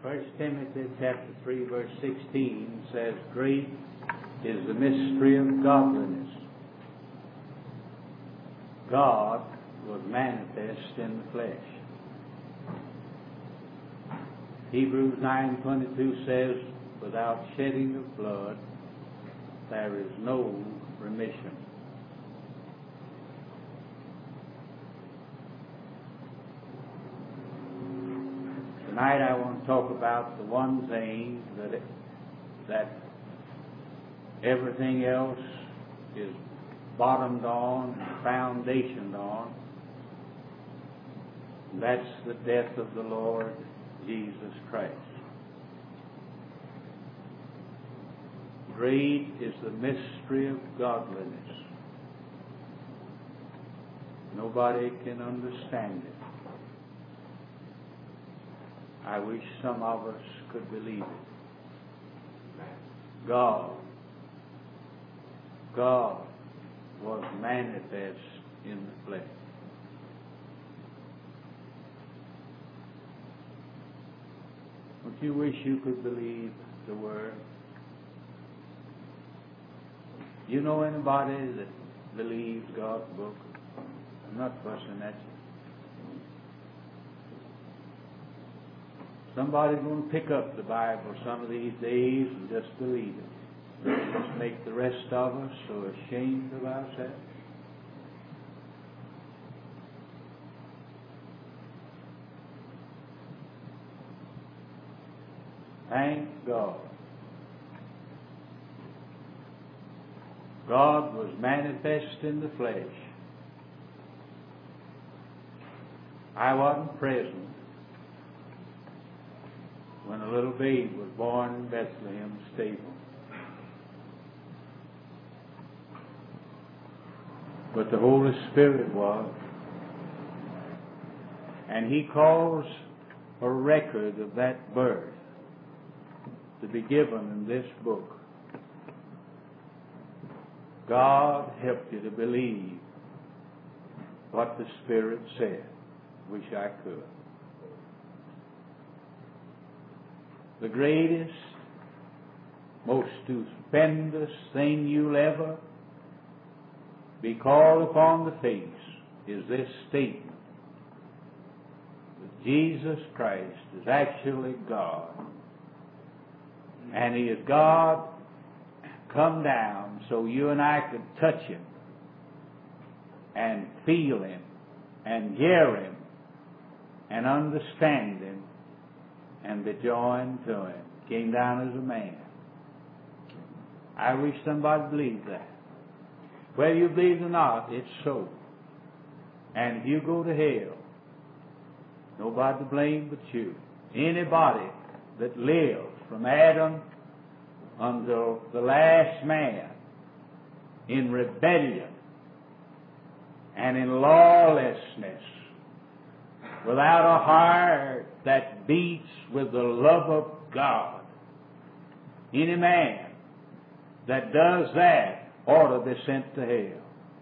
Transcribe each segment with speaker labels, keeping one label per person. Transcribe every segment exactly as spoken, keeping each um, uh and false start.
Speaker 1: First Timothy chapter three verse sixteen says, "Great is the mystery of godliness. God was manifest in the flesh." Hebrews nine twenty-two says, "Without shedding of blood, there is no remission." Tonight I want to talk about the one thing that it, that everything else is bottomed on and foundationed on. And that's the death of the Lord Jesus Christ. Great is the mystery of godliness. Nobody can understand it. I wish some of us could believe it. God, God was manifest in the flesh. Don't you wish you could believe the Word? You know anybody that believes God's book? I'm not fussing at you. Somebody's going to pick up the Bible some of these days and just believe it. Let's just make the rest of us so ashamed of ourselves. Thank God. God was manifest in the flesh. I wasn't present when a little babe was born in Bethlehem stable. But the Holy Spirit was. And He calls a record of that birth to be given in this book. God helped you to believe what the Spirit said. Wish I could. The greatest, most stupendous thing you'll ever be called upon to face is this statement that Jesus Christ is actually God. And He is God come down so you and I could touch Him and feel Him and hear Him and understand Him and be joined to Him. Came down as a man. I wish somebody believed that. Whether you believe it or not, it's so. And if you go to hell, nobody to blame but you. Anybody that lives from Adam until the last man in rebellion and in lawlessness, without a heart that beats with the love of God, any man that does that ought to be sent to hell.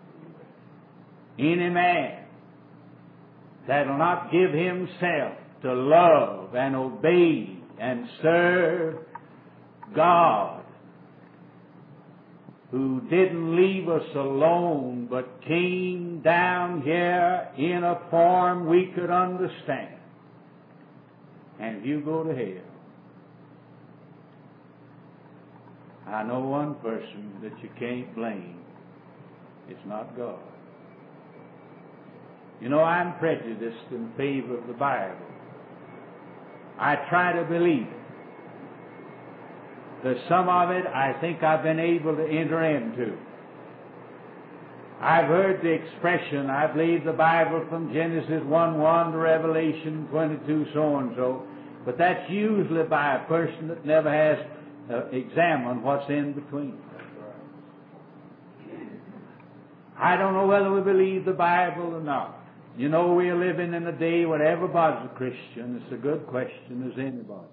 Speaker 1: Any man that will not give himself to love and obey and serve God, who didn't leave us alone but came down here in a form we could understand. And if you go to hell, I know one person that you can't blame. It's not God. You know, I'm prejudiced in favor of the Bible. I try to believe it. There's some of it I think I've been able to enter into. I've heard the expression, I believe the Bible from Genesis one one to Revelation twenty-two, so and so. But that's usually by a person that never has uh, examined what's in between. I don't know whether we believe the Bible or not. You know, we're living in a day where everybody's a Christian. It's a good question, is anybody?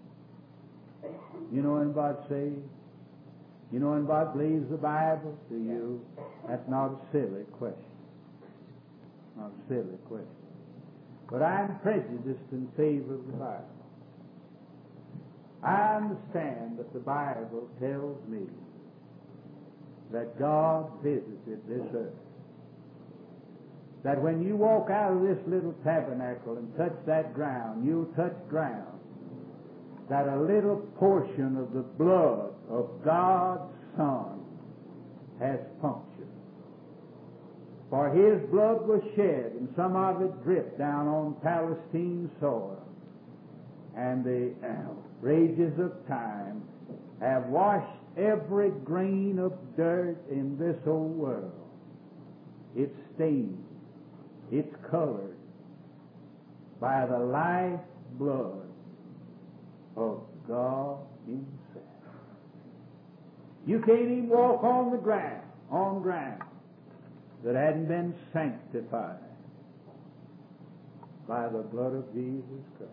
Speaker 1: You know anybody saved? You know anybody believes the Bible? Do you? That's not a silly question. Not a silly question. But I'm prejudiced in favor of the Bible. I understand that the Bible tells me that God visited this earth. That when you walk out of this little tabernacle and touch that ground, you'll touch ground that a little portion of the blood of God's Son has punctured. For His blood was shed, and some of it dripped down on Palestine soil. And the uh, rages of time have washed every grain of dirt in this old world. It's stained, it's colored by the life blood of God Himself. You can't even walk on the ground, on ground that hadn't been sanctified by the blood of Jesus Christ.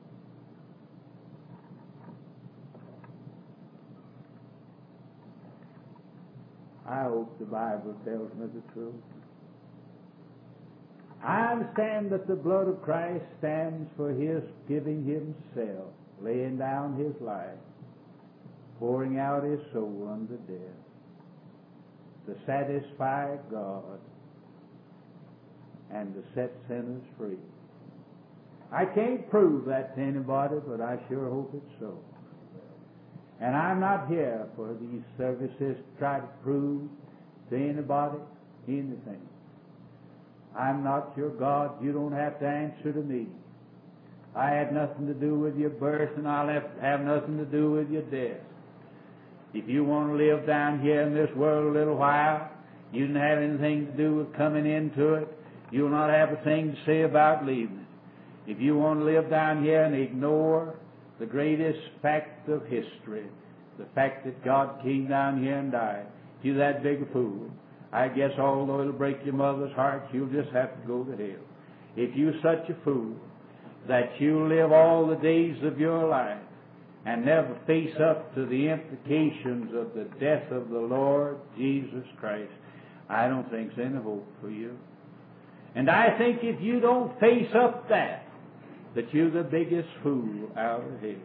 Speaker 1: I hope the Bible tells me the truth. I understand that the blood of Christ stands for His giving Himself, laying down His life, pouring out His soul unto death, to satisfy God and to set sinners free. I can't prove that to anybody, but I sure hope it's so. And I'm not here for these services to try to prove to anybody anything. I'm not your God. You don't have to answer to me. I had nothing to do with your birth, and I'll have, have nothing to do with your death. If you want to live down here in this world a little while, you didn't have anything to do with coming into it. You'll not have a thing to say about leaving it. If you want to live down here and ignore the greatest fact of history, the fact that God came down here and died, if you're that big a fool, I guess although it'll break your mother's heart, you'll just have to go to hell. If you're such a fool that you live all the days of your life and never face up to the implications of the death of the Lord Jesus Christ, I don't think there's any hope for you. And I think if you don't face up that, that you're the biggest fool out of here.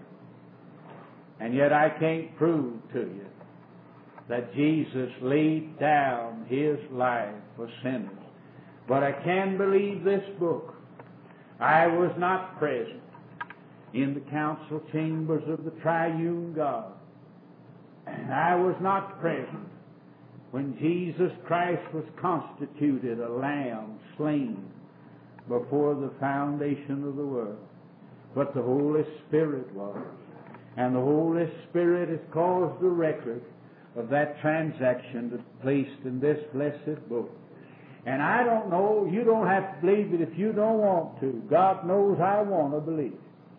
Speaker 1: And yet I can't prove to you that Jesus laid down His life for sinners. But I can believe this book. I was not present in the council chambers of the triune God. And I was not present when Jesus Christ was constituted a lamb slain before the foundation of the world. But the Holy Spirit was. And the Holy Spirit has caused the record of that transaction to be placed in this blessed book. And I don't know, you don't have to believe it if you don't want to. God knows I want to believe.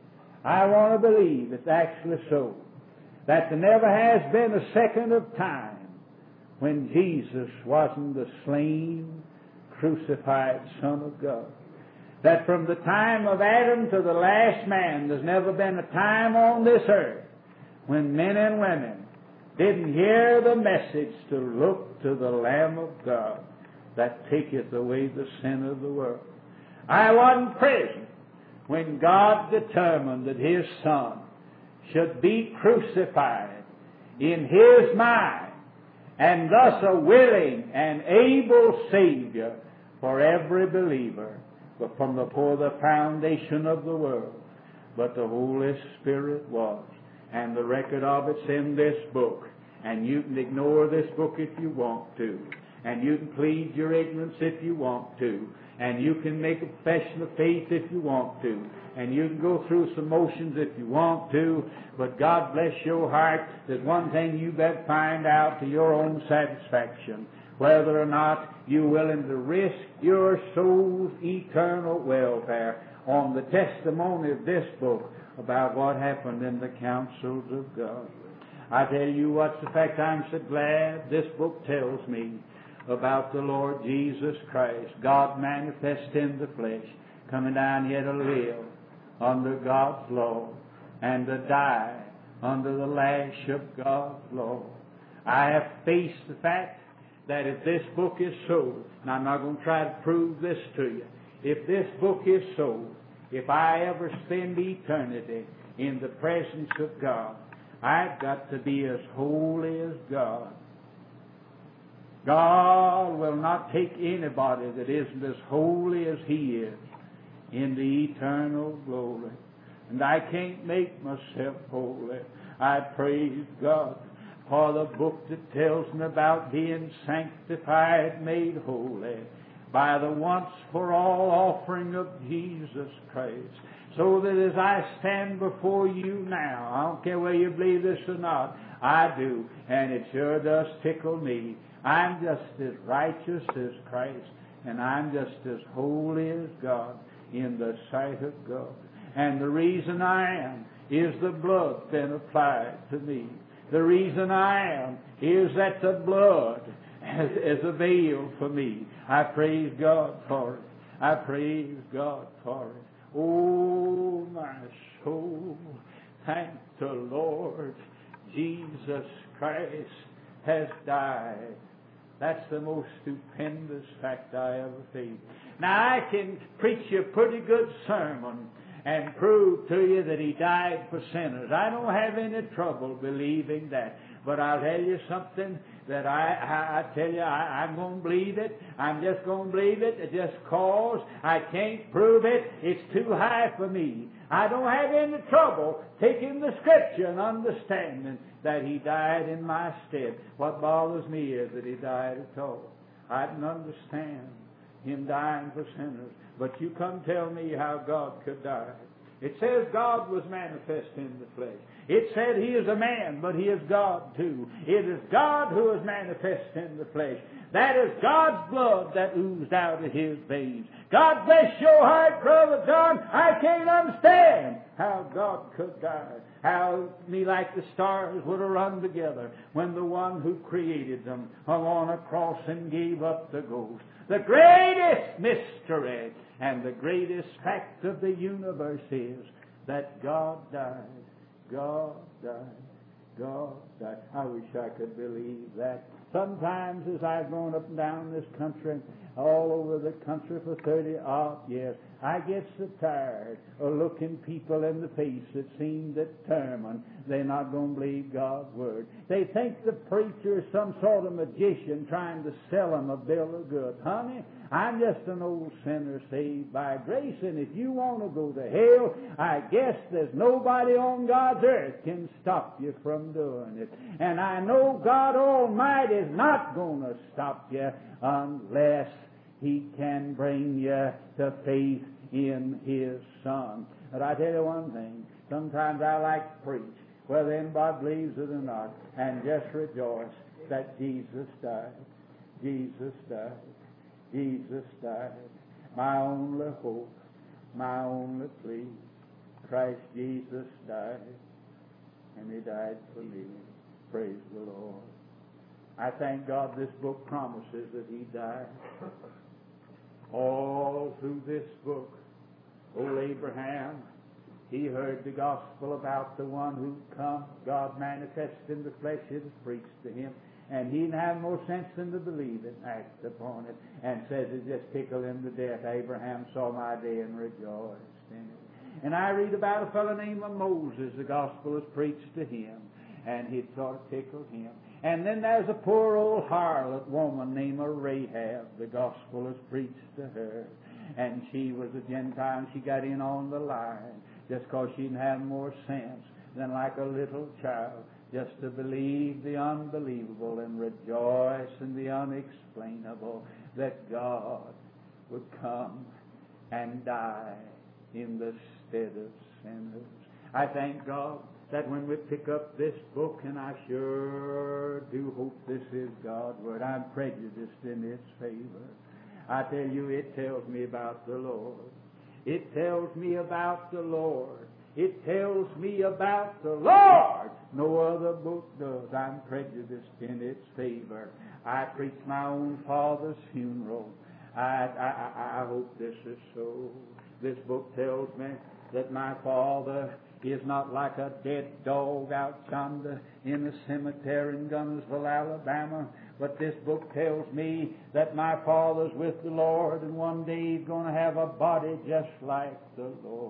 Speaker 1: I want to believe it's actually so. That there never has been a second of time when Jesus wasn't the slain, crucified Son of God. That from the time of Adam to the last man, there's never been a time on this earth when men and women didn't hear the message to look to the Lamb of God that taketh away the sin of the world. I wasn't present when God determined that His Son should be crucified in His mind, and thus a willing and able Savior for every believer, but from before the foundation of the world. But the Holy Spirit was, and the record of it's in this book. And you can ignore this book if you want to, and you can plead your ignorance if you want to, and you can make a profession of faith if you want to, and you can go through some motions if you want to, but God bless your heart, there's one thing you better find out to your own satisfaction, whether or not you're willing to risk your soul's eternal welfare on the testimony of this book about what happened in the councils of God. I tell you what's the fact, I'm so glad this book tells me about the Lord Jesus Christ, God manifest in the flesh, coming down here to live under God's law and to die under the lash of God's law. I have faced the fact that if this book is so, and I'm not going to try to prove this to you, if this book is so, if I ever spend eternity in the presence of God. I've got to be as holy as God. God will not take anybody that isn't as holy as He is into eternal glory. And I can't make myself holy. I praise God for the book that tells me about being sanctified, made holy by the once for all offering of Jesus Christ. So that as I stand before you now, I don't care whether you believe this or not, I do, and it sure does tickle me. I'm just as righteous as Christ, and I'm just as holy as God in the sight of God. And the reason I am is the blood been applied to me. The reason I am is that the blood is a veil for me. I praise God for it. I praise God for it. Oh, my soul, thank the Lord. Jesus Christ has died. That's the most stupendous fact I ever faced. Now, I can preach you a pretty good sermon and prove to you that He died for sinners. I don't have any trouble believing that. But I'll tell you something that I, I, I tell you, I, I'm going to believe it. I'm just going to believe it just cause I can't prove it. It's too high for me. I don't have any trouble taking the Scripture and understanding that He died in my stead. What bothers me is that He died at all. I can understand Him dying for sinners. But you come tell me how God could die. It says God was manifest in the flesh. It said He is a man, but He is God too. It is God who is manifest in the flesh. That is God's blood that oozed out of His veins. God bless your heart, Brother John. I can't understand how God could die. How me like the stars would have run together when the one who created them hung on a cross and gave up the ghost. The greatest mystery and the greatest fact of the universe is that God died. God died. God died. I wish I could believe that. Sometimes as I've gone up and down this country, all over the country for thirty odd years, I get so tired of looking people in the face that seem determined they're not going to believe God's Word. They think the preacher is some sort of magician trying to sell them a bill of goods. Honey, I'm just an old sinner saved by grace, and if you want to go to hell, I guess there's nobody on God's earth can stop you from doing it. And I know God Almighty is not going to stop you unless He can bring you to faith in His Son. But I tell you one thing, sometimes I like to preach, whether anybody believes it or not, and just rejoice that Jesus died. Jesus died. Jesus died. My only hope, my only plea. Christ Jesus died, and He died for me. Praise the Lord. I thank God this book promises that He died. All through this book, old Abraham, he heard the gospel about the one who come, God manifested in the flesh. It was preached to him, and he didn't have more sense than to believe it, act upon it, and says it just tickled him to death. Abraham saw my day and rejoiced in it. And I read about a fellow named Moses. The gospel was preached to him, and it sort of tickled him. And then there's a poor old harlot woman named Rahab. The gospel was preached to her, and she was a Gentile, and she got in on the line just because she didn't have more sense than like a little child just to believe the unbelievable and rejoice in the unexplainable, that God would come and die in the stead of sinners. I thank God that when we pick up this book, and I sure do hope this is God's Word, I'm prejudiced in its favor. I tell you, it tells me about the Lord. It tells me about the Lord. It tells me about the Lord. No other book does. I'm prejudiced in its favor. I preach my own father's funeral. I, I, I, I hope this is so. This book tells me that my father is not like a dead dog out yonder in the cemetery in Gunnersville, Alabama. But this book tells me that my father's with the Lord, and one day he's going to have a body just like the Lord.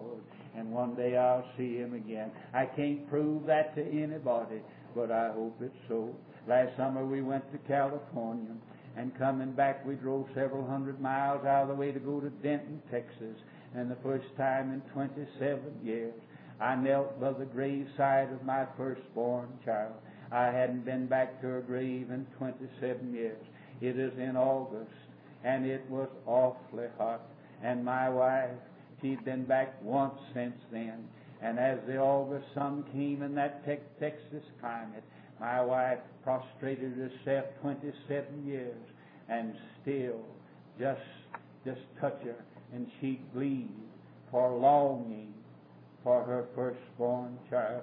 Speaker 1: and one day I'll see Him again. I can't prove that to anybody, but I hope it's so. Last summer we went to California, and coming back we drove several hundred miles out of the way to go to Denton, Texas. And the first time in twenty-seven years, I knelt by the graveside of my firstborn child. I hadn't been back to her grave in twenty-seven years. It is in August, and it was awfully hot. And my wife, she'd been back once since then. And as the August sun came in that te- Texas climate, my wife prostrated herself twenty-seven years, and still just, just touch her, and she'd bleed for longing for her firstborn child.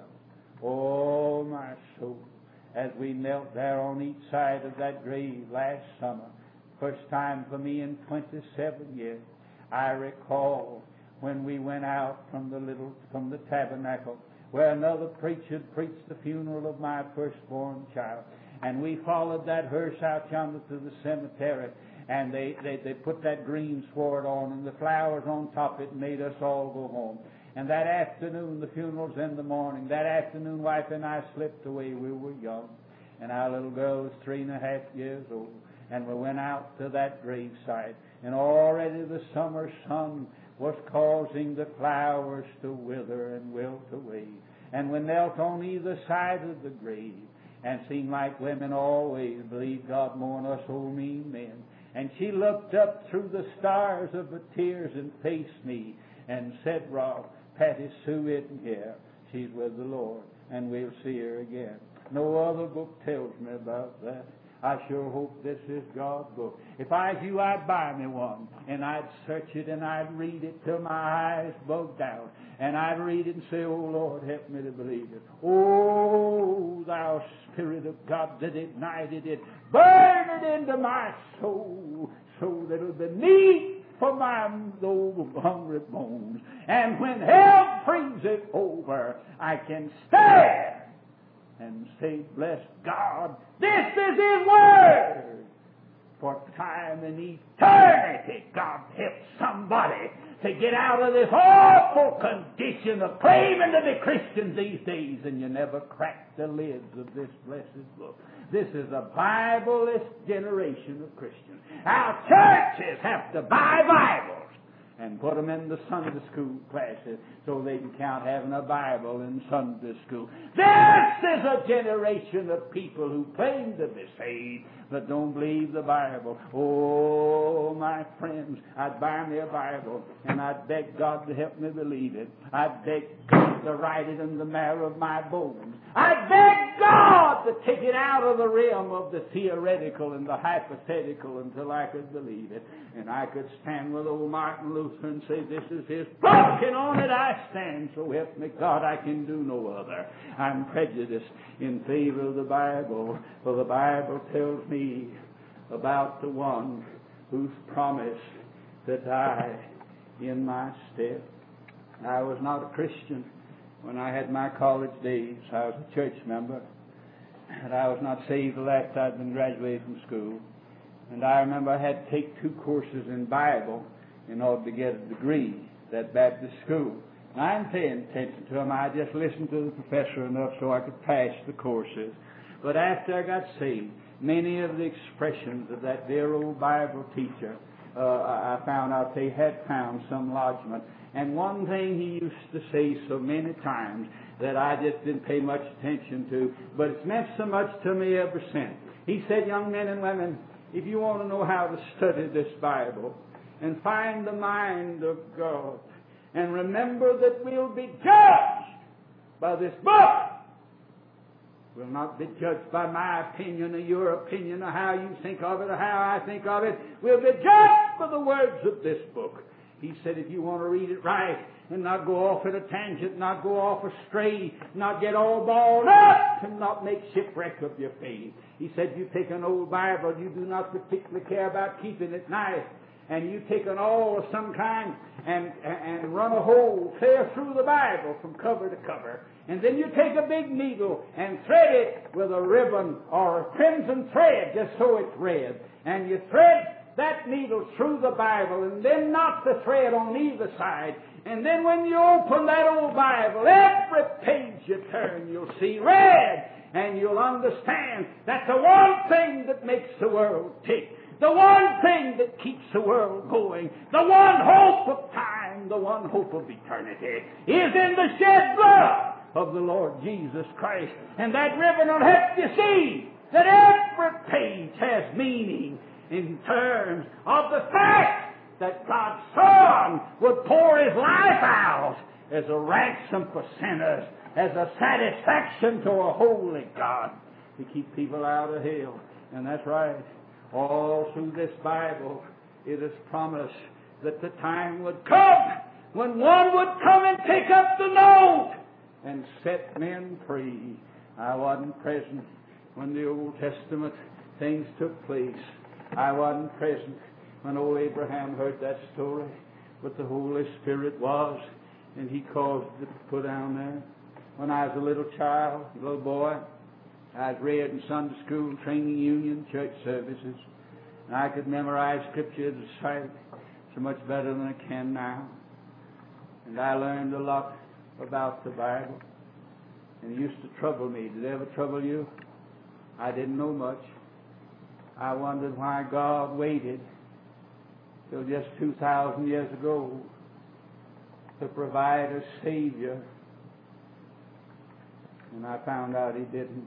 Speaker 1: Oh, my soul, as we knelt there on each side of that grave last summer, first time for me in twenty-seven years, I recall when we went out from the little, from the tabernacle, where another preacher preached the funeral of my firstborn child. And we followed that hearse out yonder to the cemetery, and they, they, they put that green sward on and the flowers on top of it and made us all go home. And that afternoon, the funeral's in the morning. That afternoon, wife and I slipped away. We were young, and our little girl was three and a half years old. And we went out to that graveside, and already the summer sun was causing the flowers to wither and wilt away. And we knelt on either side of the grave, and seemed like women always believe God more than us old mean men. And she looked up through the stars of her tears and faced me and said, Rob, Patty Sue isn't here. She's with the Lord, and we'll see her again. No other book tells me about that. I sure hope this is God's book. If I was you, I'd buy me one, and I'd search it, and I'd read it till my eyes bugged out, and I'd read it and say, oh, Lord, help me to believe it. Oh, thou Spirit of God that ignited it, burn it into my soul, so that it'll be meat for my old hungry bones. And when hell freezes over, I can stand and say, bless God, this is His Word. For time and eternity, God help somebody to get out of this awful condition of claiming to be Christians these days, and you never crack the lids of this blessed book. This is a Bibleless generation of Christians. Our churches have to buy Bibles and put them in the Sunday school classes so they can count having a Bible in Sunday school. This is a generation of people who claim to be saved but don't believe the Bible. Oh, my friends, I'd buy me a Bible, and I'd beg God to help me believe it. I'd beg God to write it in the marrow of my bones. I'd beg God to take it out of the realm of the theoretical and the hypothetical until I could believe it. And I could stand with old Martin Luther and say, this is His book, and on it I stand. So help me God, I can do no other. I'm prejudiced in favor of the Bible, for the Bible tells me about the one who's promised to die in my stead. I was not a Christian when I had my college days. I was a church member, and I was not saved till after I'd been graduated from school. And I remember I had to take two courses in Bible in order to get a degree at Baptist school. And I didn't pay attention to them. I just listened to the professor enough so I could pass the courses. But after I got saved, many of the expressions of that dear old Bible teacher, uh, I found out they had found some lodgment. And one thing he used to say so many times that I just didn't pay much attention to, but it's meant so much to me ever since. He said, young men and women, if you want to know how to study this Bible and find the mind of God, and remember that we'll be judged by this book. We'll not be judged by my opinion or your opinion or how you think of it or how I think of it. We'll be judged by the words of this book. He said, if you want to read it right and not go off at a tangent, not go off astray, not get all balled up, and not make shipwreck of your faith. He said, you take an old Bible, you do not particularly care about keeping it nice, and you take an awl of some kind and, and run a hole clear through the Bible from cover to cover. And then you take a big needle and thread it with a ribbon or a crimson thread, just so it's red. And you thread that needle through the Bible, and then knot the thread on either side. And then when you open that old Bible, every page you turn, you'll see red. And you'll understand that the one thing that makes the world tick, the one thing that keeps the world going, the one hope of time, the one hope of eternity, is in the shed blood of the Lord Jesus Christ. And that ribbon will help you see that every page has meaning in terms of the fact that God's Son would pour His life out as a ransom for sinners, as a satisfaction to a holy God, to keep people out of hell. And that's right. All through this Bible, it is promised that the time would come when one would come and pick up the note and set men free. I wasn't present when the Old Testament things took place. I wasn't present when old Abraham heard that story, but the Holy Spirit was, and He caused it to put down there. When I was a little child, a little boy, I was reared in Sunday school, training union, church services, and I could memorize Scripture as a sight so much better than I can now. And I learned a lot about the Bible, and it used to trouble me. Did it ever trouble you? I didn't know much. I wondered why God waited till just two thousand years ago to provide a Savior. And I found out He didn't.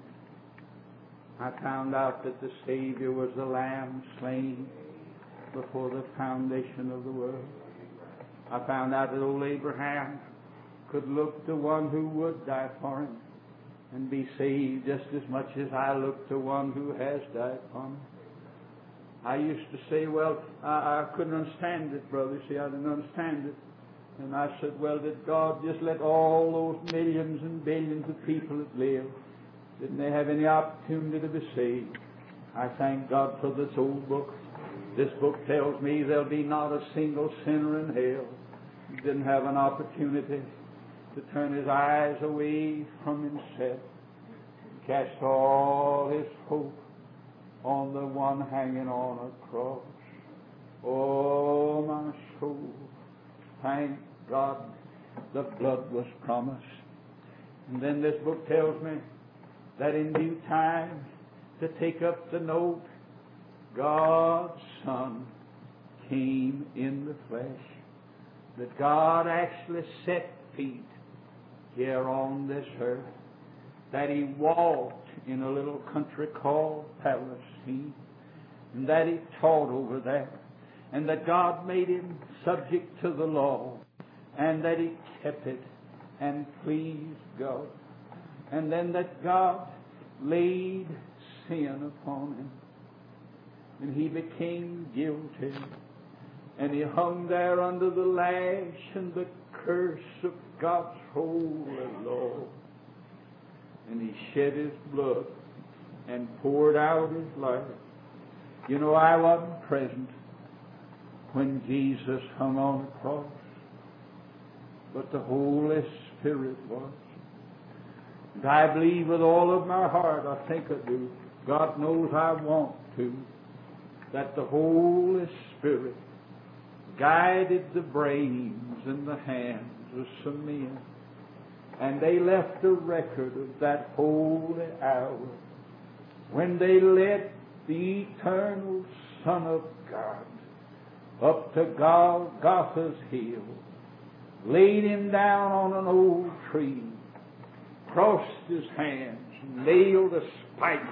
Speaker 1: I found out that the Savior was the Lamb slain before the foundation of the world. I found out that old Abraham could look to one who would die for him and be saved just as much as I look to one who has died for me. I used to say, well, I, I couldn't understand it, brother. See, I didn't understand it. And I said, well, did God just let all those millions and billions of people that live, didn't they have any opportunity to be saved? I thank God for this old book. This book tells me there'll be not a single sinner in hell who didn't have an opportunity to turn his eyes away from himself, cast all his hope on the one hanging on a cross. Oh, my soul, thank God the blood was promised. And then this book tells me that in due time, to take up the note, God's Son came in the flesh. That God actually set feet here on this earth. That He walked in a little country called Palestine. And that He taught over there. And that God made Him subject to the law. And that He kept it and pleased God. And then that God laid sin upon Him. And He became guilty. And He hung there under the lash and the curse of God's holy law. And He shed His blood and poured out His life. You know, I wasn't present when Jesus hung on the cross, but the Holy Spirit was. And I believe with all of my heart, I think I do, God knows I want to, that the Holy Spirit guided the brains and the hands of some men. And they left a record of that holy hour when they led the eternal Son of God up to Golgotha's hill, laid Him down on an old tree, crossed His hands, nailed a spike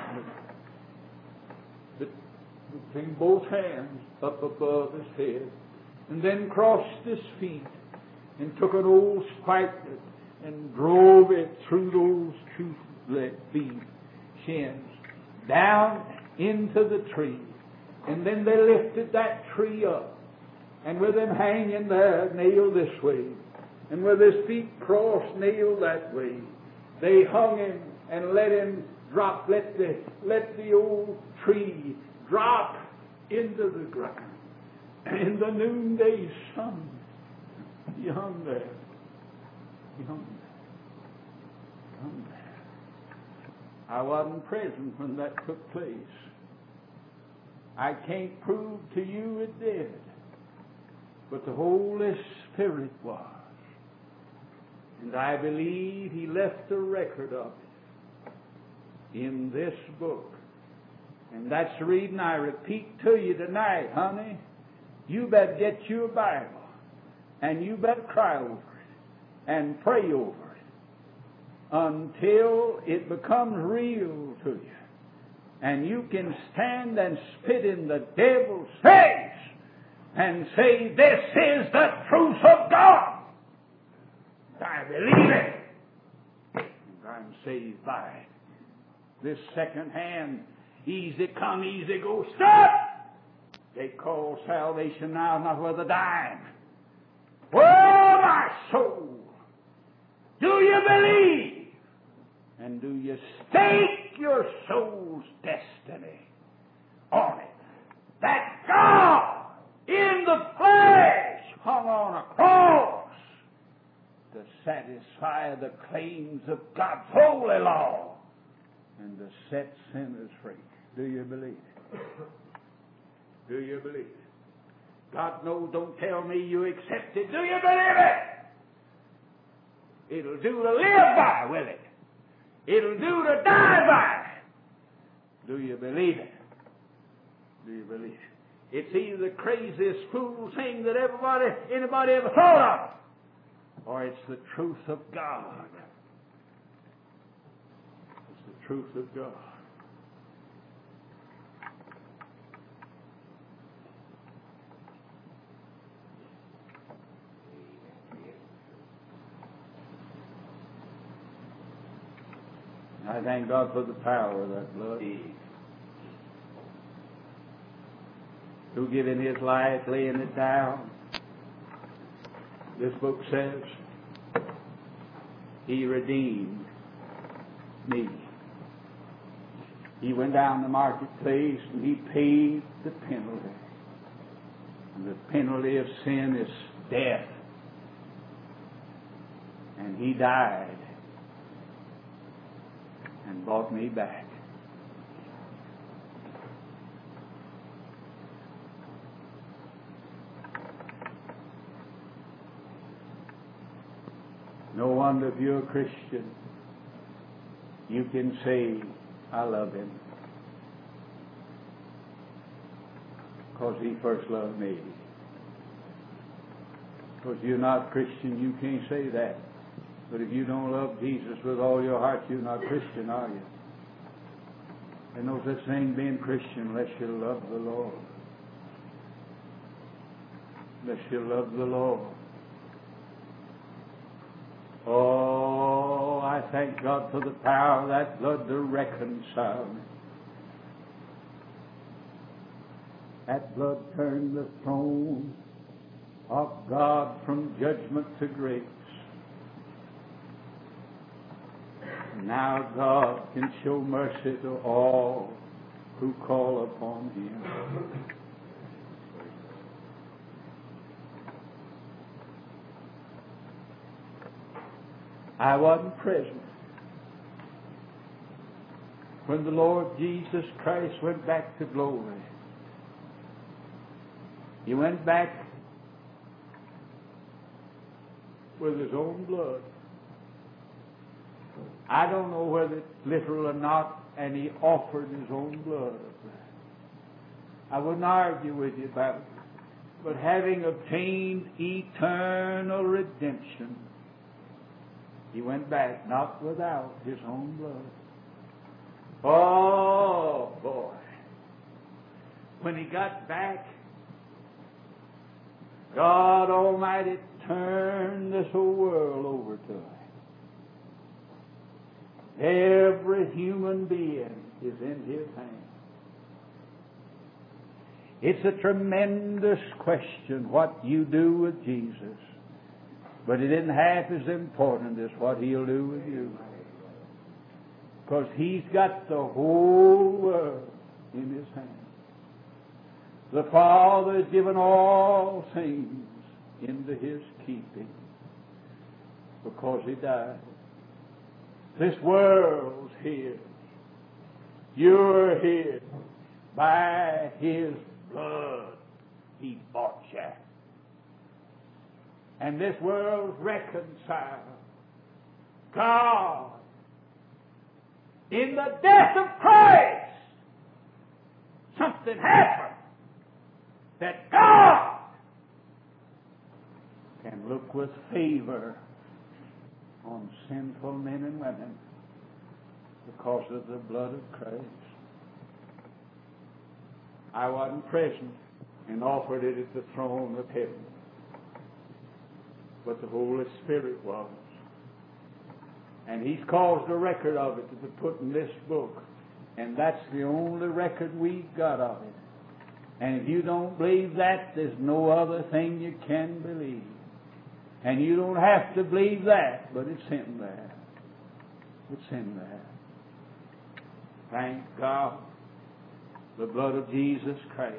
Speaker 1: between both hands up above His head, and then crossed His feet and took an old spike and drove it through those two feet, shins, down into the tree. And then they lifted that tree up, and with Him hanging there, nailed this way, and with His feet crossed, nailed that way, they hung Him and let Him drop, let the, let the old tree drop into the ground. And in the noonday sun, He hung there. He hung there. He hung there. I wasn't present when that took place. I can't prove to you it did. But the Holy Spirit was. And I believe He left a record of it in this book. And that's the reason I repeat to you tonight, honey, you better get you a Bible. And you better cry over it and pray over it until it becomes real to you. And you can stand and spit in the devil's face and say, this is the truth of God. I believe it. And I'm saved by it. This second hand, easy come, easy go, stop! They call salvation now not worth a dime. Oh, my soul, do you believe? And do you stake your soul's destiny on it? That God in the flesh hung on a cross to satisfy the claims of God's holy law and to set sinners free. Do you believe it? Do you believe it? God knows, don't tell me you accept it. Do you believe it? It'll do to live by, will it? It'll do to die by. Do you believe it? Do you believe it? It's either the craziest fool thing that everybody, anybody ever thought of, or it's the truth of God. It's the truth of God. I thank God for the power of that blood. Who giving His life, laying it down. This book says, He redeemed me. He went down the marketplace and He paid the penalty. And the penalty of sin is death. And He died and brought me back. No wonder if you're a Christian, you can say, I love Him. Because He first loved me. Because you're not Christian, you can't say that. But if you don't love Jesus with all your heart, you're not Christian, are you? There's no such thing being Christian unless you love the Lord. Unless you love the Lord. Oh, I thank God for the power of that blood to reconcile me. That blood turned the throne of God from judgment to grace. Now God can show mercy to all who call upon Him. I wasn't present when the Lord Jesus Christ went back to glory. He went back with His own blood. I don't know whether it's literal or not, and He offered His own blood. I wouldn't argue with you about it. But having obtained eternal redemption, He went back, not without His own blood. Oh, boy. When He got back, God Almighty turned this whole world over to Him. Every human being is in His hand. It's a tremendous question what you do with Jesus. But it isn't half as important as what He'll do with you. Because He's got the whole world in His hand. The Father has given all things into His keeping because He died. This world's His. You're His. by His blood He bought you. And this world's reconciled. God, in the death of Christ, something happened that God can look with favor on sinful men and women because of the blood of Christ. I wasn't present and offered it at the throne of heaven, but the Holy Spirit was. And He's caused a record of it to be put in this book. And that's the only record we've got of it. And if you don't believe that, there's no other thing you can believe. And you don't have to believe that, but it's in there. It's in there. Thank God. The blood of Jesus Christ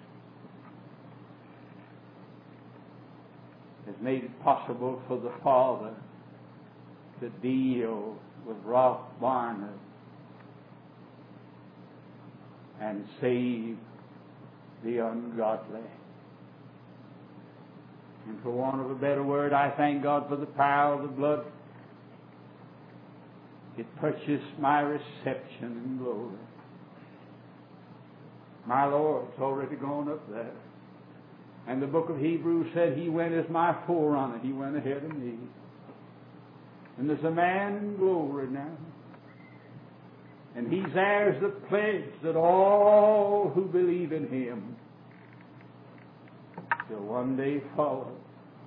Speaker 1: has made it possible for the Father to deal with Ralph Barnard and save the ungodly. And for want of a better word, I thank God for the power of the blood. It purchased my reception in glory. My Lord's already gone up there. And the book of Hebrews said He went as my forerunner. He went ahead of me. And there's a man in glory now. And He's there as the pledge that all who believe in Him shall one day follow.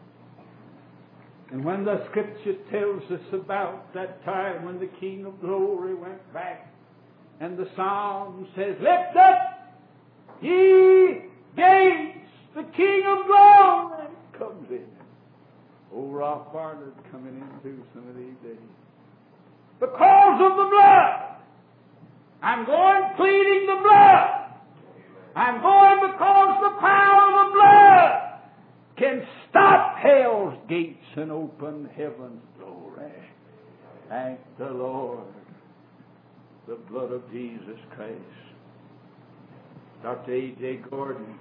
Speaker 1: And when the Scripture tells us about that time when the King of Glory went back, and the Psalm says, "Lift up ye gates, the King of Glory comes in." Old Ralph Barnard coming into some of these days. Because of the blood. I'm going pleading the blood. I'm going because the power of the blood can stop hell's gates and open heaven's glory. Thank the Lord. The blood of Jesus Christ. Doctor A J Gordon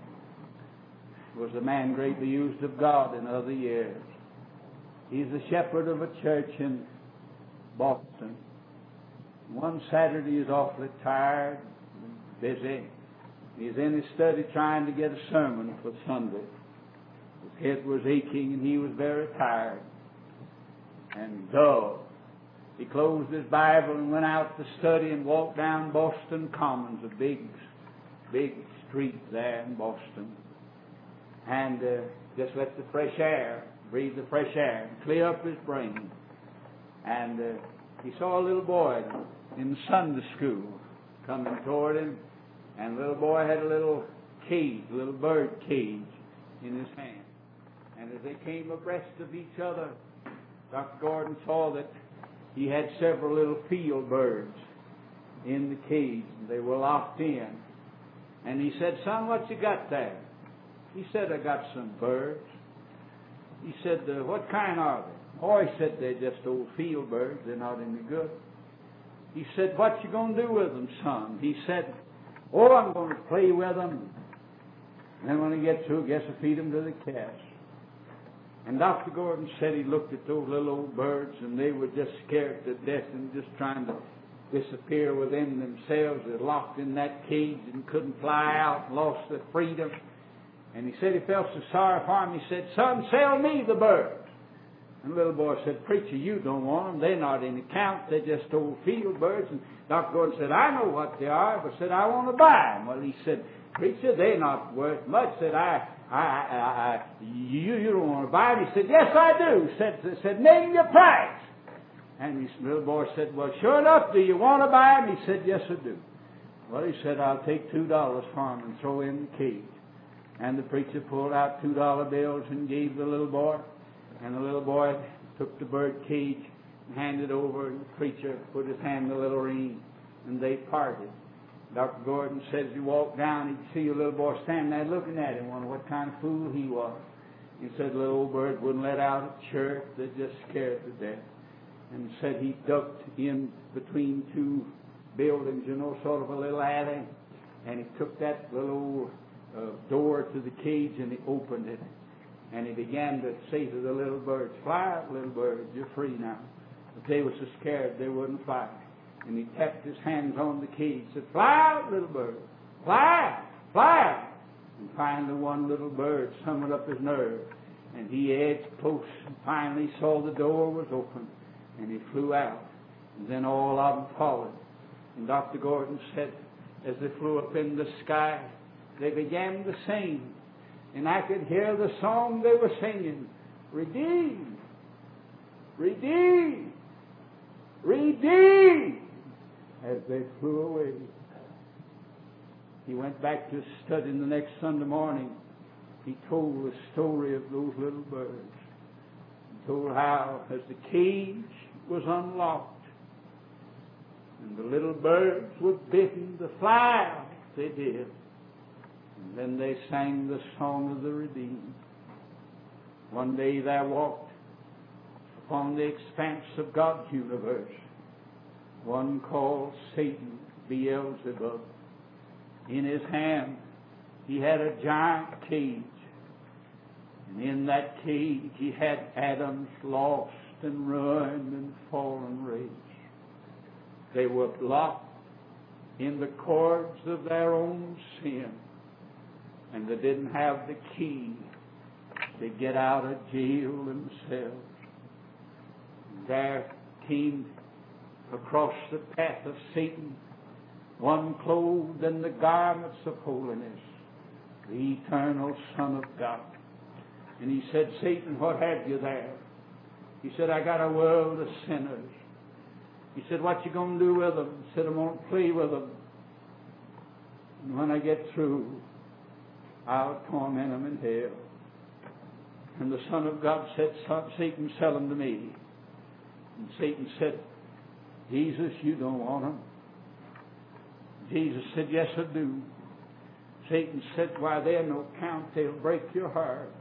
Speaker 1: was a man greatly used of God in other years. He's the shepherd of a church in Boston. One Saturday he's awfully tired, busy. He's in his study trying to get a sermon for Sunday. His head was aching and he was very tired and dull. He closed his Bible and went out to study and walked down Boston Commons, a big, big street there in Boston. And uh, just let the fresh air, breathe the fresh air, and clear up his brain. And uh, he saw a little boy in Sunday school coming toward him, and the little boy had a little cage, a little bird cage in his hand. And as they came abreast of each other, Doctor Gordon saw that he had several little field birds in the cage, and they were locked in. And he said, "Son, what you got there?" He said, "I got some birds." He said, uh, "What kind are they?" Oh, he said, "They're just old field birds. They're not any good." He said, "What you going to do with them, son?" He said, "Oh, I'm going to play with them. And then when I get through, I guess I'll feed them to the cats." And Doctor Gordon said he looked at those little old birds, and they were just scared to death and just trying to disappear within themselves. They're locked in that cage and couldn't fly out and lost their freedom. And he said he felt so sorry for him. He said, "Son, sell me the birds." And the little boy said, "Preacher, you don't want them. They're not in account. They're just old field birds." And Doctor Gordon said, "I know what they are," but said, "I want to buy them." Well, he said, "Preacher, they're not worth much." Said, I, I, I, I you, you don't want to buy them." He said, "Yes, I do." Said, said, "Name your price." And the little boy said, "Well, sure enough, do you want to buy them?" He said, "Yes, I do." Well, he said, "I'll take two dollars for them and throw in the cage." And the preacher pulled out two dollar bills and gave the little boy. And the little boy took the bird cage and handed over, and the preacher put his hand in the little ring, and they parted. Doctor Gordon said as he walked down, he'd see a little boy standing there looking at him, wondering what kind of fool he was. He said the little old bird wouldn't let out at church. They're just scared to death. And said he ducked in between two buildings, you know, sort of a little alley. And he took that little uh, door to the cage and he opened it. And he began to say to the little birds, "Fly out, little birds, you're free now." But they were so scared they wouldn't fly. And he tapped his hands on the cage, said, "Fly out, little bird, fly out, fly out." And finally one little bird summoned up his nerve. And he edged close and finally saw the door was open. And he flew out. And then all of them followed. And Doctor Gordon said, as they flew up in the sky, they began to sing. And I could hear the song they were singing, "Redeemed, redeemed, redeemed," as they flew away. He went back to his study the next Sunday morning. He told the story of those little birds. He told how, as the cage was unlocked, and the little birds were bidden to fly out, they did. And then they sang the song of the redeemed. One day there walked upon the expanse of God's universe one called Satan, Beelzebub. In his hand he had a giant cage. And in that cage he had Adam's lost and ruined and fallen race. They were locked in the cords of their own sin. And they didn't have the key to get out of jail themselves. There came across the path of Satan one clothed in the garments of holiness, the eternal Son of God. And he said, "Satan, what have you there?" He said, "I got a world of sinners." He said, "What you going to do with them?" He said, "I'm going to play with them. And when I get through, I'll torment them in hell." And the Son of God said, "Satan, sell them to me." And Satan said, "Jesus, you don't want them." Jesus said, "Yes, I do." Satan said, "Why, they're no count. They'll break your heart.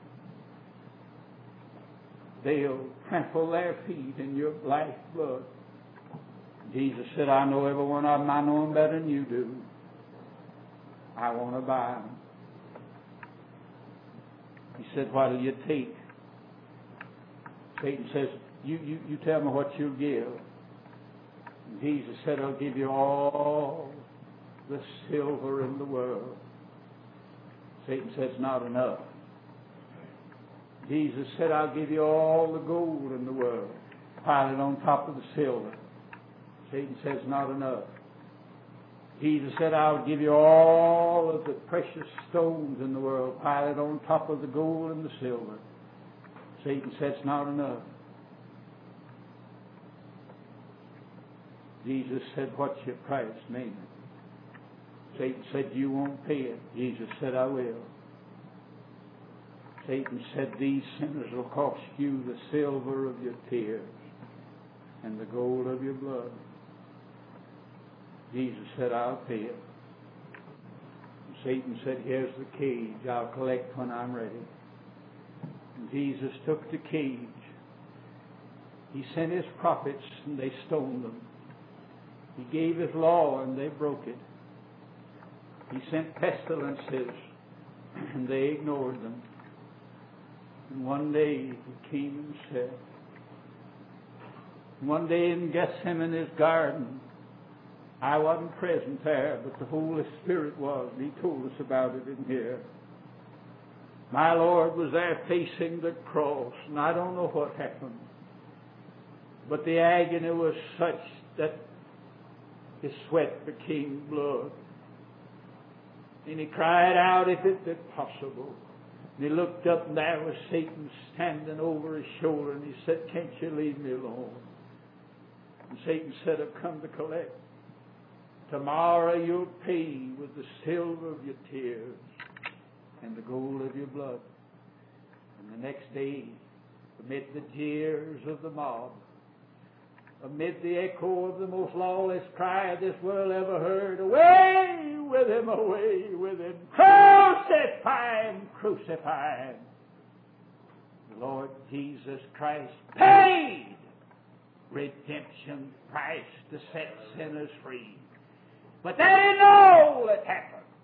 Speaker 1: They'll trample their feet in your lifeblood." Jesus said, "I know every one of them. I know them better than you do. I want to buy them." He said, "What'll you take?" Satan says, you, you, you tell me what you'll give." And Jesus said, "I'll give you all the silver in the world." Satan says, "Not enough." Jesus said, "I'll give you all the gold in the world. Pile it on top of the silver." Satan says, "Not enough." Jesus said, "I'll give you all of the precious stones in the world. Pile it on top of the gold and the silver." Satan says, "Not enough." Jesus said, "What's your price, name it?" Satan said, "You won't pay it." Jesus said, "I will." Satan said, "These sinners will cost you the silver of your tears and the gold of your blood." Jesus said, "I'll pay it." And Satan said, "Here's the cage. I'll collect when I'm ready." And Jesus took the cage. He sent his prophets and they stoned them. He gave his law and they broke it. He sent pestilences and they ignored them. And one day he came and said, one day in Gethsemane's garden, I wasn't present there, but the Holy Spirit was. He told us about it in here. My Lord was there facing the cross, and I don't know what happened. But the agony was such that his sweat became blood. And he cried out, if it be possible. And he looked up, and there was Satan standing over his shoulder, and he said, "Can't you leave me alone?" And Satan said, "I've come to collect. Tomorrow you'll pay with the silver of your tears and the gold of your blood." And the next day, amid the jeers of the mob, amid the echo of the most lawless cry this world ever heard, "Away with him, away with him, crucify him, crucify him," the Lord Jesus Christ paid redemption price to set sinners free. But they didn't know it happened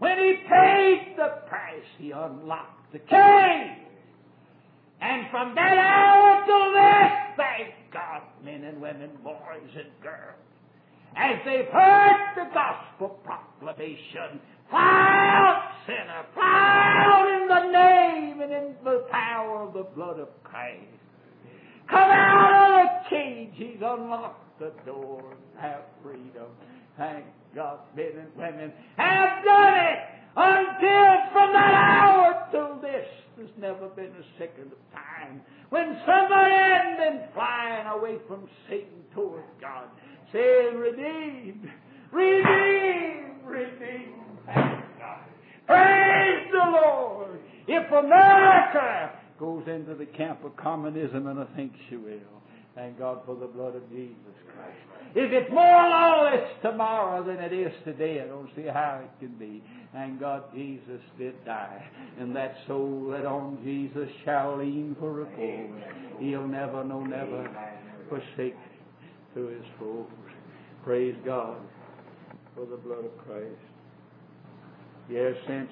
Speaker 1: When He paid the price, He unlocked the key. And from that hour till this, thank God, men and women, boys and girls, as they've heard the gospel proclamation, fly out, sinner, fly out in the name and in the power of the blood of Christ. Come out of the cage. He's unlocked the door and have freedom. Thank God, men and women have done it until from that hour till this. There's never been a second of time when somebody hadn't been flying away from Satan toward God, saying, redeemed, redeemed, redeemed. Thank God. Praise the Lord. If America goes into the camp of communism, and I think she will, thank God for the blood of Jesus Christ. If it's more lawless tomorrow than it is today, I don't see how it can be. Thank God Jesus did die. And that soul that on Jesus shall lean for repose, He'll never, no, never forsake to His foes. Praise God for the blood of Christ. Yes, since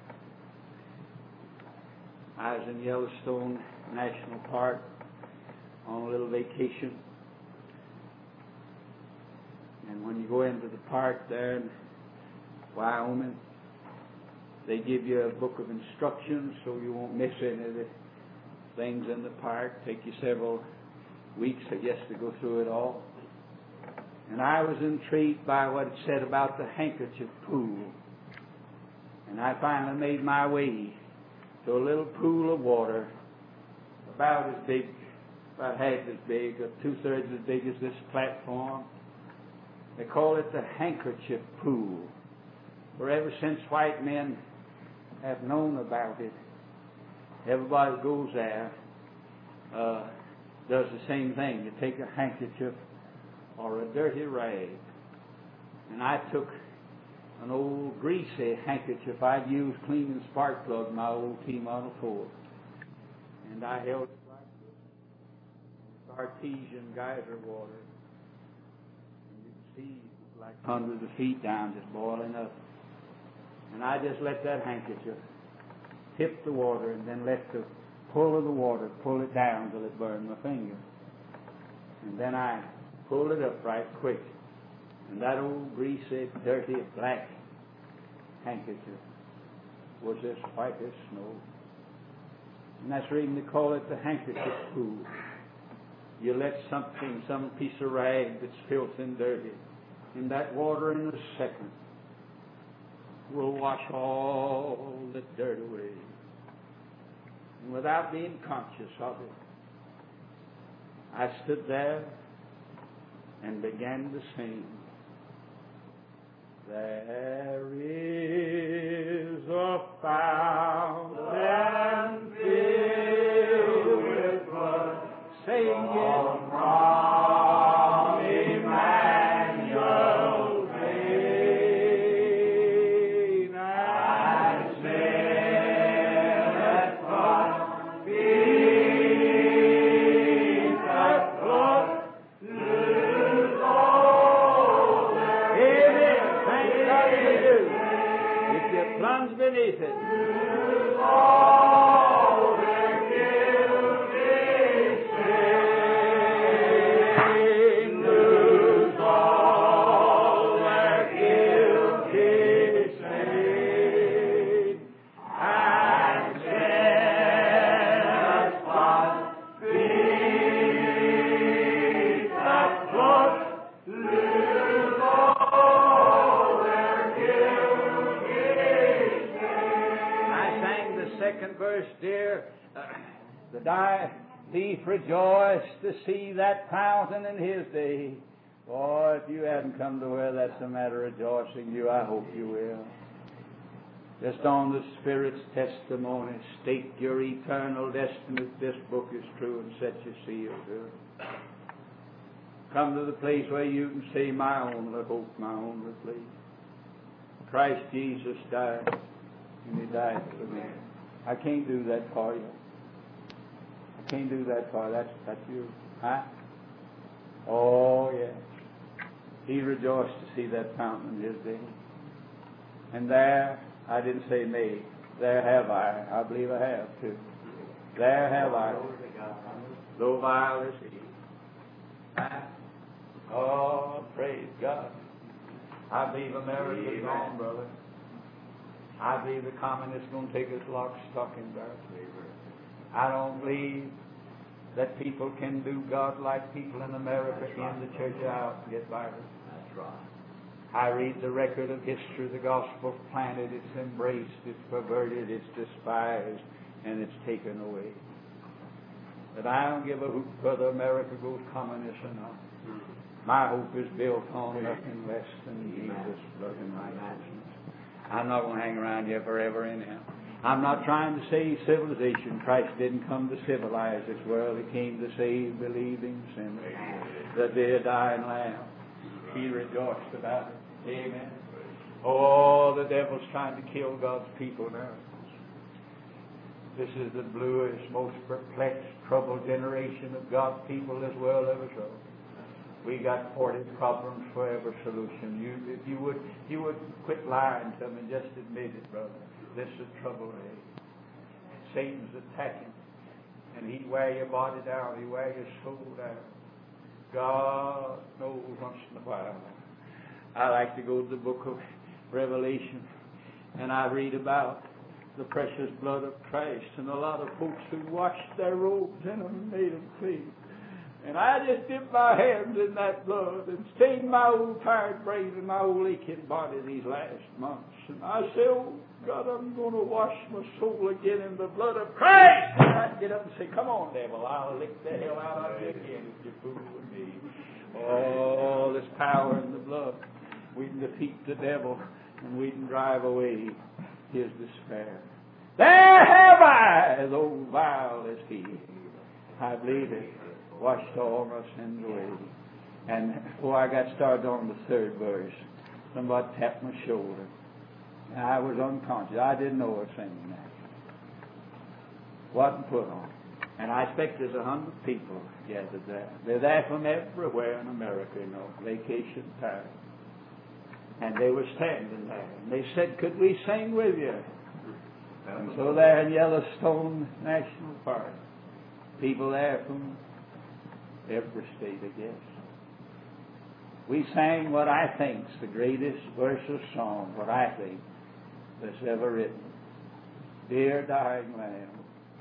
Speaker 1: I was in Yellowstone National Park on a little vacation, and when you go into the park there in Wyoming, they give you a book of instructions so you won't miss any of the things in the park. Take you several weeks, I guess, to go through it all. And I was intrigued by what it said about the handkerchief pool. And I finally made my way to a little pool of water about as big, about half as big, or two-thirds as big as this platform. They call it the handkerchief pool. For ever since white men have known about it, everybody goes there, uh, does the same thing. You take a handkerchief or a dirty rag. And I took an old greasy handkerchief I'd used cleaning spark plug in my old T Model Ford. And I held it like this. Artesian geyser water. And you can see like hundreds of feet down just boiling up. And I just let that handkerchief tip the water and then let the pull of the water pull it down till it burned my finger. And then I pulled it up right quick. And that old greasy, dirty, black handkerchief was as white as snow. And that's the reason they call it the handkerchief pool. You let something, some piece of rag that's filthy and dirty, in that water in a second will wash all the dirt away. And without being conscious of it, I stood there and began to sing. There is a fountain filled with blood, sing it from Emmanuel's vein. I said that blood beneath that blood lose all their guilt. Thank God you do. If you plunge beneath it, lose all their guilty sin. Lose all their guilty sin. And sin upon beneath that blood, lose all their guilty sin. I sang the second verse, dear. Uh, the die thief rejoiced to see that fountain in his day. Boy, if you hadn't come to where that's a matter of rejoicing you, I hope you will. Just on the Spirit's testimony, stake your eternal destiny if this book is true and set your seal to it. Come to the place where you can say, my only hope, my only plea. Christ Jesus died, and He died for me. I can't do that for you. I can't do that for you. That's, that's you. Huh? Oh, yes. He rejoiced to see that fountain in his day. And there, I didn't say may. There have I. I believe I have too. There have I. Though vile is he. Oh, praise God. I believe America's gone, brother. I believe the communists are going to take us lock, stock, and barrel. I don't believe that people can do God-like people in America in the church out and get violent. That's right. I read the record of history. The gospel's planted, it's embraced, it's perverted, it's despised, and it's taken away. But I don't give a hoot whether America goes communist or not. My hope is built on nothing less than Jesus' blood and righteousness. I'm not going to hang around here forever anyhow. I'm not trying to save civilization. Christ didn't come to civilize this world. He came to save believing sinners. The dear dying lamb. He rejoiced about it. Amen. Oh, the devil's trying to kill God's people now. This is the bluest, most perplexed, troubled generation of God's people this world ever saw. We got forty problems for every solution. You, if you would, you would quit lying to them and just admit it, brother. This is trouble, eh? Satan's attacking, and he'd wear your body down. He'd wear your soul down. God knows once in a while. I like to go to the book of Revelation, and I read about the precious blood of Christ, and a lot of folks who washed their robes in them and made them clean. And I just dipped my hands in that blood and stained my old tired brain and my old aching body these last months. And I said, oh, God, I'm going to wash my soul again in the blood of Christ. And I'd get up and say, come on, devil, I'll lick the hell out of you again if you fool with me. Oh, there's power in the blood. We can defeat the devil and we can drive away his despair. There have I, though vile as he. I believe it. Washed all my sins away. And before I got started on the third verse, somebody tapped my shoulder. And I was unconscious. I didn't know I was singing that. Wasn't put on. And I expect there's a hundred people gathered there. They're there from everywhere in America, you know, vacation time. And they were standing there. And they said, could we sing with you? And so there in Yellowstone National Park, people there from every state, I guess. We sang what I think's the greatest verse of song, what I think, that's ever written. Dear dying Lamb,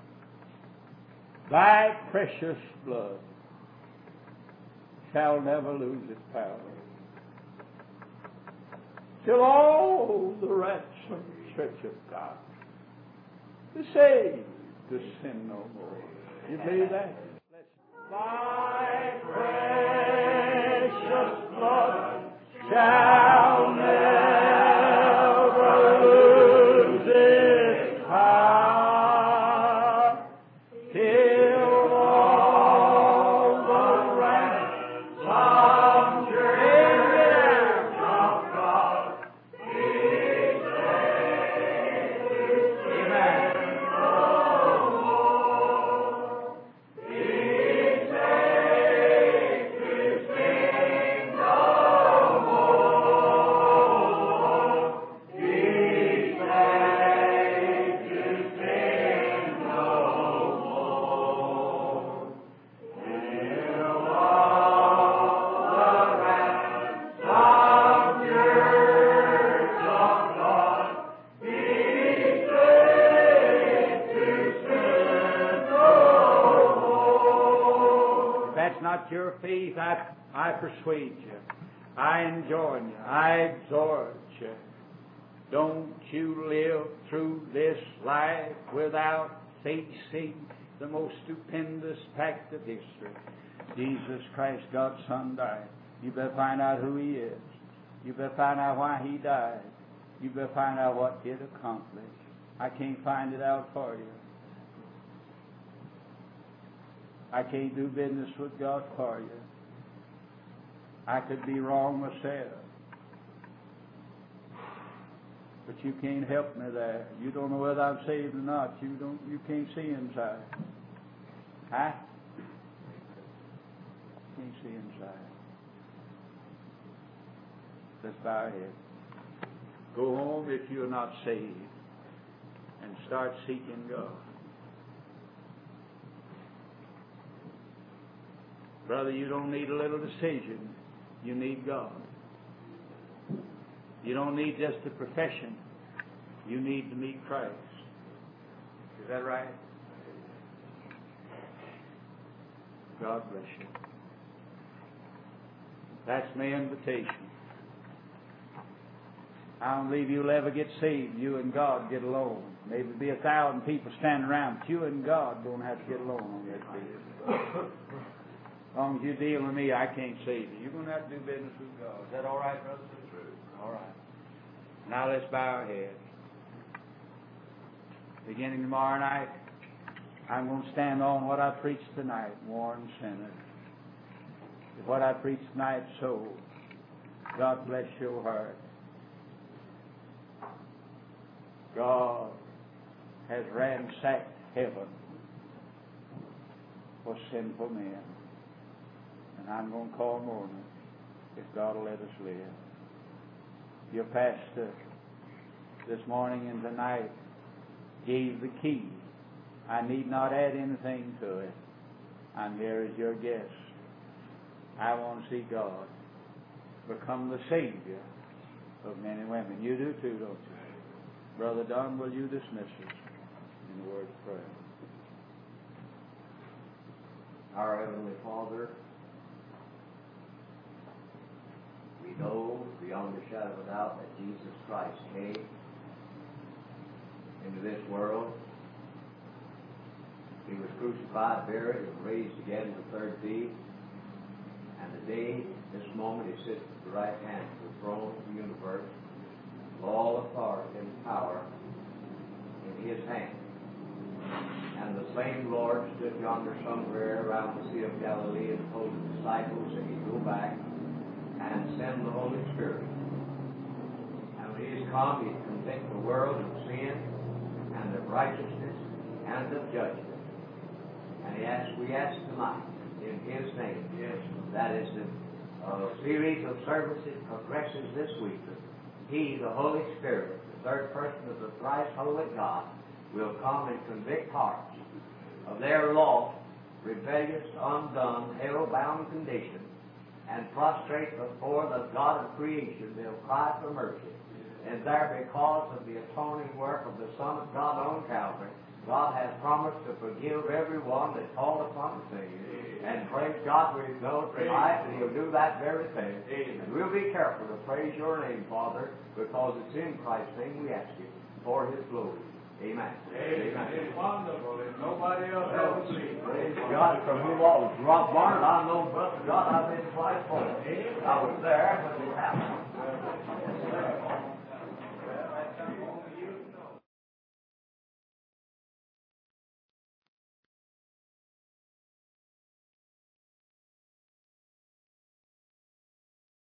Speaker 1: thy precious blood shall never lose its power, till all the ransom church of God to save, to sin no more. You believe that? Thy precious blood shall never lose its power, till all the ransom church of God be saved. Amen. Your faith, I, I persuade you. I enjoin you. I exhort you. Don't you live through this life without facing the most stupendous fact of history. Jesus Christ, God's Son, died. You better find out who He is. You better find out why He died. You better find out what it accomplished. I can't find it out for you. I can't do business with God for you. I could be wrong myself. But you can't help me there. You don't know whether I'm saved or not. You don't. You can't see inside. Huh? Can't see inside. Let's bow our heads. Go home if you're not saved and start seeking God. Brother, you don't need a little decision. You need God. You don't need just a profession. You need to meet Christ. Is that right? God bless you. That's my invitation. I don't believe you'll ever get saved. You and God get alone. Maybe be a thousand people standing around, but you and God don't have to get alone on that deal. As long as you deal with me, I can't save you. You're going to have to do business with God. Is that all right, brother? All right. Now let's bow our heads. Beginning tomorrow night, I'm going to stand on what I preached tonight, warn sinners. If what I preached tonight so, God bless your heart. God has ransacked heaven for sinful men. And I'm going to call morning if God will let us live. Your pastor this morning and tonight gave the key. I need not add anything to it. I'm here as your guest. I want to see God become the Savior of men and women. You do too, don't you? Brother Don, will you dismiss us in the word of prayer?
Speaker 2: Our Heavenly Father, we know beyond a shadow of a doubt that Jesus Christ came into this world. He was crucified, buried, and raised again the third day. And today, this moment, he sits at the right hand of the throne of the universe, with all authority and power in his hand. And the same Lord stood yonder somewhere around the Sea of Galilee and told the disciples that he'd go back and send the Holy Spirit. And when he has come, he'd convict the world of sin and of righteousness and of judgment. And he asks, we ask tonight, in his name, yes, that is the uh, series of services progresses this week. He, the Holy Spirit, the third person of the thrice holy God, will come and convict hearts of their lost, rebellious, undone, hell-bound condition, and prostrate before the God of creation, they'll cry for mercy. And there, because of the atoning work of the Son of God on Calvary, God has promised to forgive everyone that called upon his name. And praise God, we know tonight that he'll do that very thing. And we'll be careful to praise your name, Father, because it's in Christ's name we ask it, for his glory. Amen.
Speaker 1: Amen.
Speaker 2: Amen.
Speaker 1: It's wonderful. If nobody else ever seen.
Speaker 2: Praise God, from whom all was Rob Barnett. I know, brother God, I've been twice for. I was there when it happened.